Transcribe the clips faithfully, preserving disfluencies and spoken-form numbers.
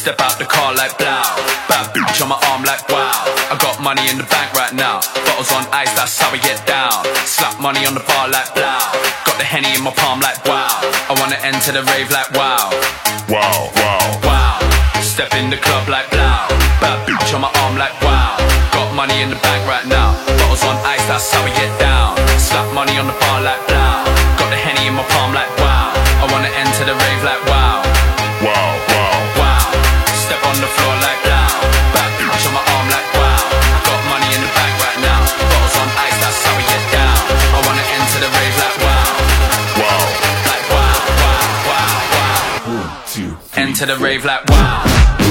Step out the car like blow. Bad bitch on my arm like wow. I got money in the bank right now. Bottles on ice, that's how we get down. Slap money on the bar like blow. Got the Henny in my palm like wow. I wanna enter the rave like wow. Wow, wow, wow. Step in the club like blow. Bad bitch on my arm like wow. Got money in the bank right now. Bottles on ice, that's how we get down. Slap money on the bar like blow. Got the Henny in my palm like wow. I wanna enter the rave like wow. wow, wow, wow. Step on the floor like blow. Bad bitch on my arm like wow. Got money in the bank right now. Bottles on ice, that's how we get down. I wanna enter the rave like wow. wow. Like wow, wow, wow, wow. One, two, three, enter the rave like wow.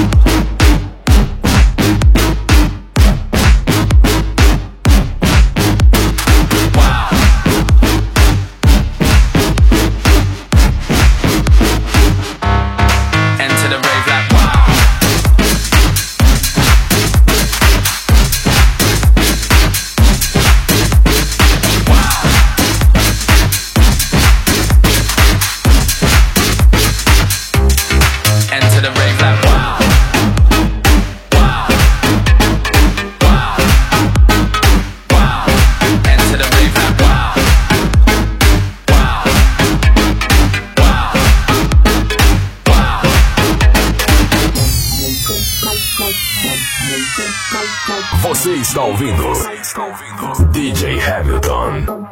Você está ouvindo D J Hamilton.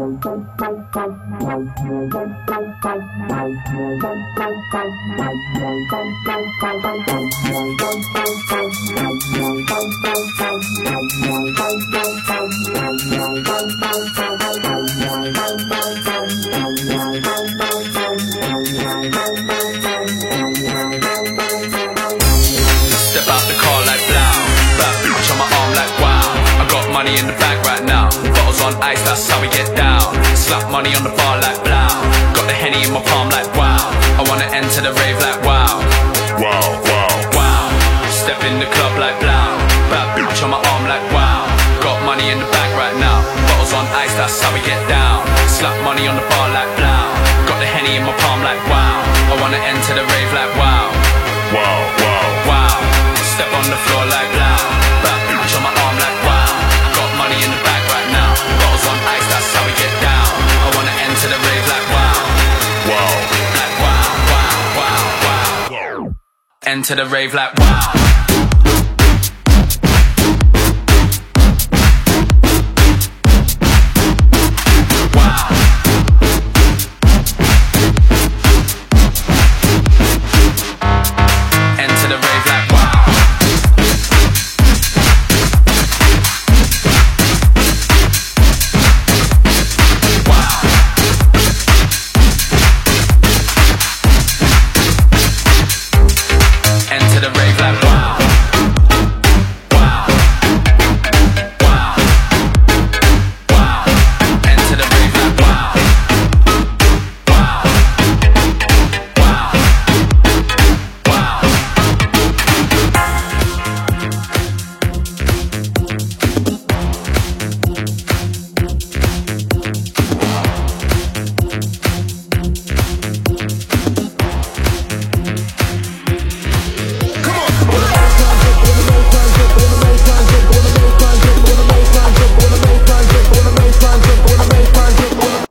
Step out the car like blow. Bad bitch on my arm like wow. I got money in the bag right now. Bottles on ice, that's how we get down. Slap money on the bar like blow. Got the Henny in my palm like wow. I wanna enter the rave like wow. Wow, wow, wow. Step in the club like blow. Bad bitch on my arm like wow. Got money in the bag right now. Bottles on ice, that's how we get down. Slap money on the bar like blow. Got the Henny in my palm like wow. I wanna enter the rave like wow. wow, wow, wow. Step on the floor like blow. Bad bitch on my arm like wow. Got money in the bag right now. Bottles on ice, that's how we get down. I wanna enter the rave like wow. wow, Like wow, wow, wow, wow. Enter the rave like wow.